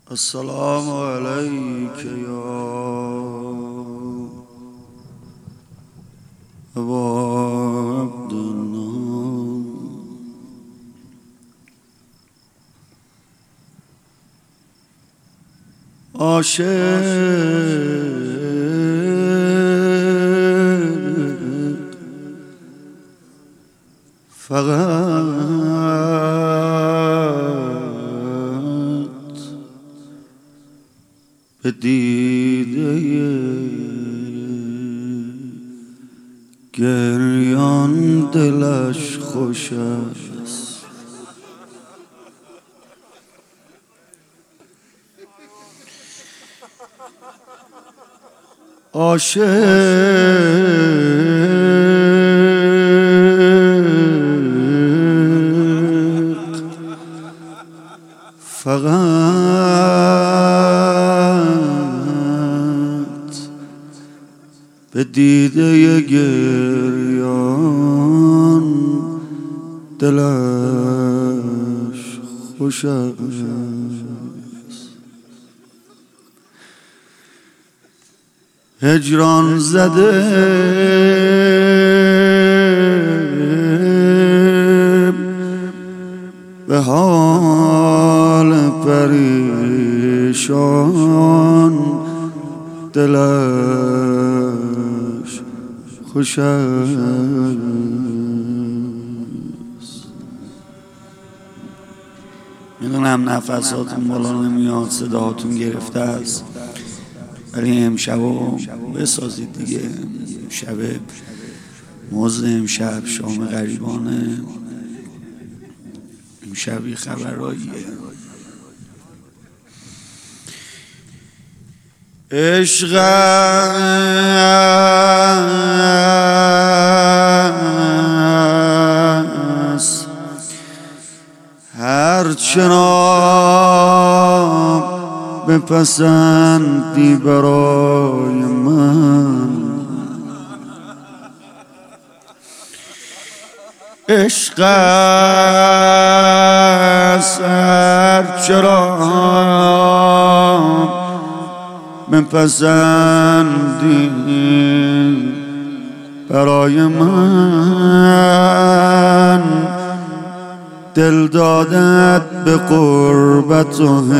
السلام عليك يا أبا عبد الله. عاشق فقط به دیده گریان دلش خوش است. عاشق فقط به دیده گریان دلش خوش است. هجران زده به حال پریشان دلش خوش است. میدونم نفساتون بالا نمیاد، صداهاتون گرفته است، ولی امشبو بسازید دیگه. شب مزد امشب شام غریبانه، امشبی خبراییه. عشق است هرچرا بپسندی برای من. عشق است هرچرا بپسندی برای من. دل دادت به قربت و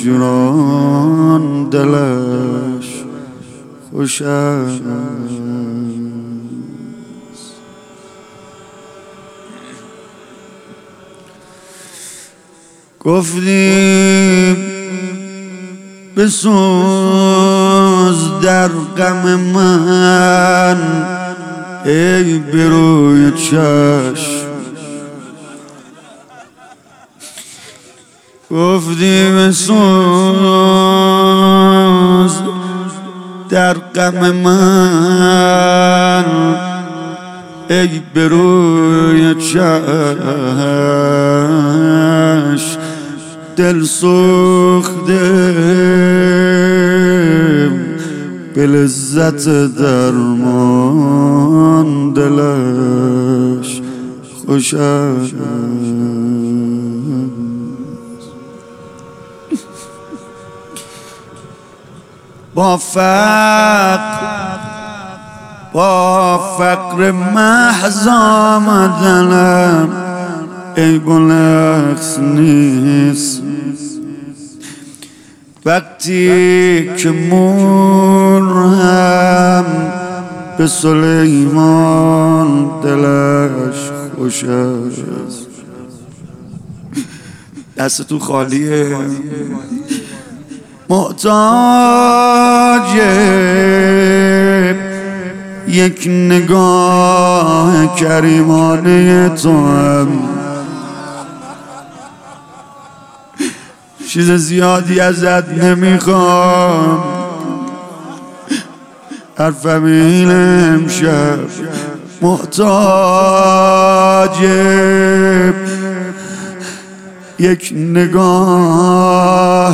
هجران دلش خوش است. گفتیم بسوز در غم من ای بروی چشم. گفتی بسوز در غم من ای بروی چشم. دل سوخته به لذت درمان دلش خوش است. با فقر محض آمدنم ای بلخص نیست. وقتی که مور هم به سلیمان دلش خوش است. دست تو خالیه، محتاج یک نگاه کریمانه تو هم. چیز زیادی ازت نمیخوام، حرفم این امشب محتاج یک نگاه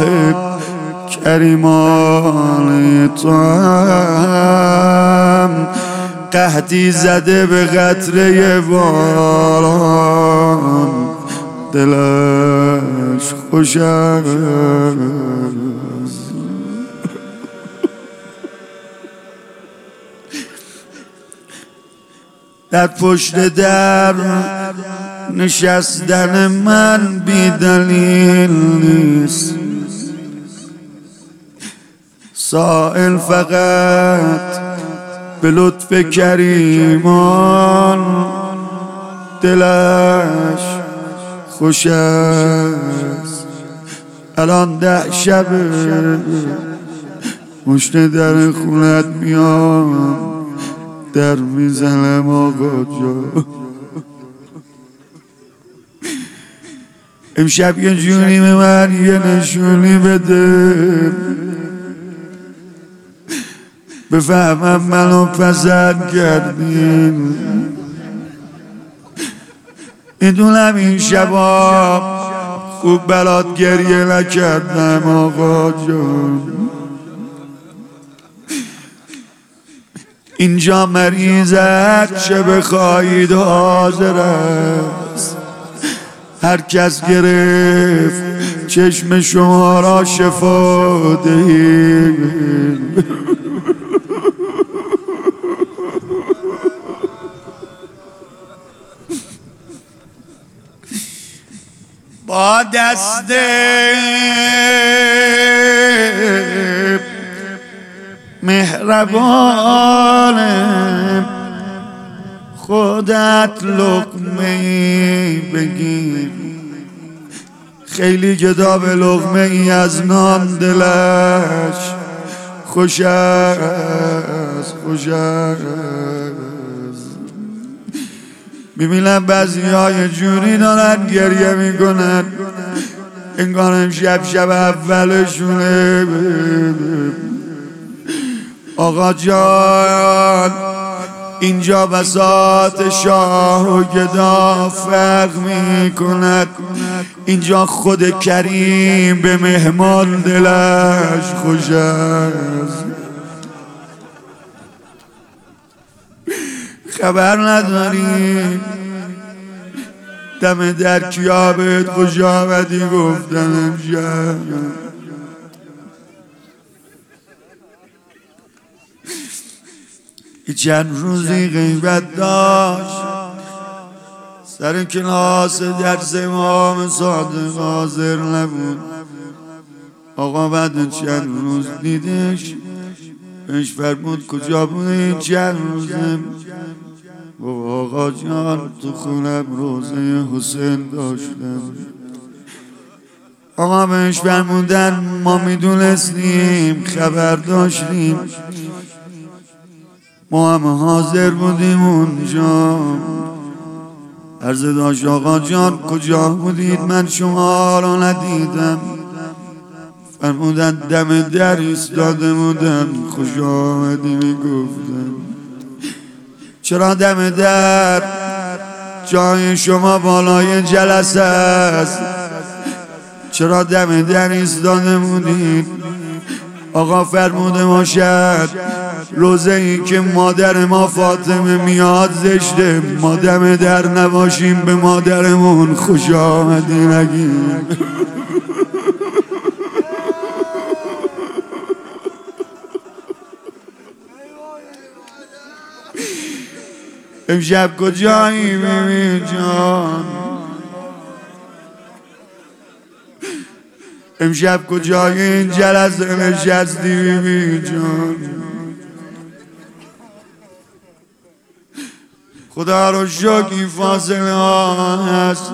کریمانه تو هم. قحطی زده به قطره باران دلش خوش است. در پشت در نشستن من بی دلیل نیست، سائل فقط به لطف کریمان دلش خوش است. الان 10 شبه پشت در خونت میام، در میزنم آقا جا. امشب یه جونی به من یه نشونی بده، بفهمم منو پسند کردین. میدونم این شبا خوب برات گریه نکردم آقا جان. اینجا مریضت چه بخواهید حاضر است، هر کس گرفت چشم شما را شفا دهید. با دست مهربان خودت لقمه‌ای بگیر، خیلی گدا به لقمه‌ای از نان دلش خوش است، خوش است. میبینم بعضی‌ها یه جوری دارن گریه میکنن انگار امشب شب اولشونه. آقا جان اینجا بساط شاه و گدا فرق میکند، اینجا خود کریم به مهمان دلش خوش است. خبر نداری دم در کیا بهت خوش آمدی گفتن امشب. چند روزی غیبت داشت سر کلاس درس امام صادق حاضر نبود. آقا بعد چند روز دیدش، بهش فرمود کجا بود این چند روزه؟ آقا جان تو خونم روزه حسین داشتم. آقا بهش فرمودن ما میدونستیم، خبر داشتیم، ما هم حاضر بودیم اونجا. عرض داشت آقا جان کجا بودید؟ من شما را ندیدم. فرمودن دم در ایستاده بودن، خوش آمدی میگفتم. چرا دم در؟ جای شما بالای جلسه است. چرا دم در ایستاده بودید؟ آقا فرموده باشد روزه ای که مادر ما فاطمه میاد زشته، ما دم در نباشیم به مادرمون خوش آمدی نگیم. امشب کجایی بیبی جان؟ امشب کجای این جلسه نشستی بیبی جان؟ خدا رو شکر این فاصله ها هست،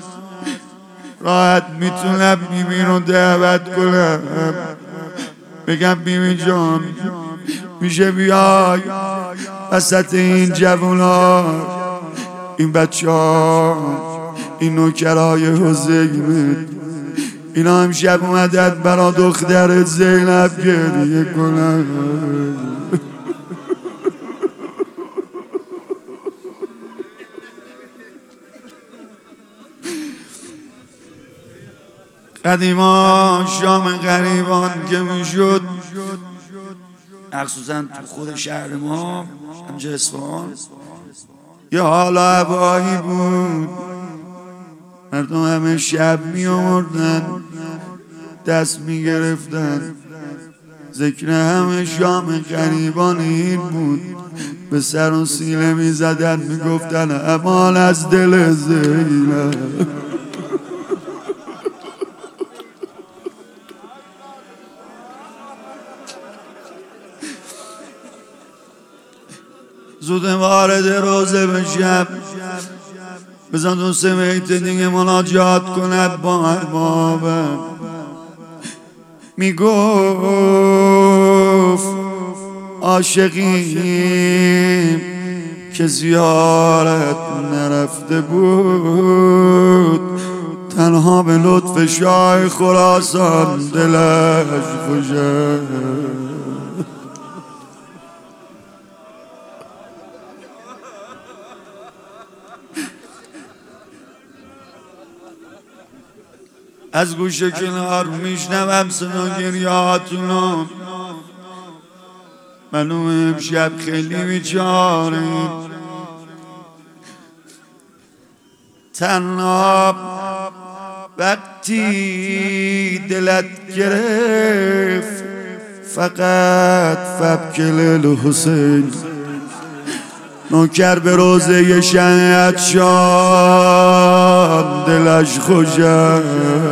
راحت میتونم بیبی رو دعوت کنم بگم بیبی جان میشه بیای وسط این جوونا، این بچه ها، این نوکرهای حسینه، اینا امشب اومدن برا دختر زینب گریه کنن. قدیما شام غریبان که میشد، مخصوصا تو خود شهر ما همجا اصفهان، یه حالا هوایی بود مردم همه شب می آوردن دست می گرفتن، ذکر همه شام غریبان این بود. به سر و سینه می زدن می گفتن امان از دل زینب. زود وارد روزه بشم، بزن دو سه بیت دیگه مناجات کند با اربابم. میگفت عاشقیم که زیارت نرفته بود، تنها به لطف شاه خراسان دلش خوشه. از گوشه کنار میشنوم صدا گریهاتونو. منو امشب خیلی بیچاریم، تنها وقتی دلت گرفت فقط فبکل الحسین. نوکر به روزه شهید شان دلش خوشه.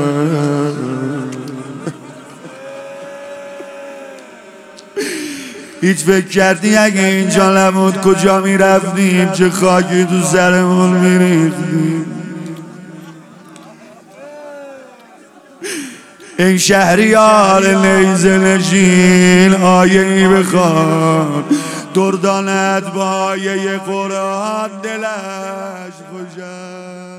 هیچ فکر کردی اگه اینجا نبود کجا می رفتیم؟ چه خاکی تو سرمون می ریختیم. این شهریار نیزه نشین آیه ای بخوان، دردانت با آیه قرآن دلش خوشه.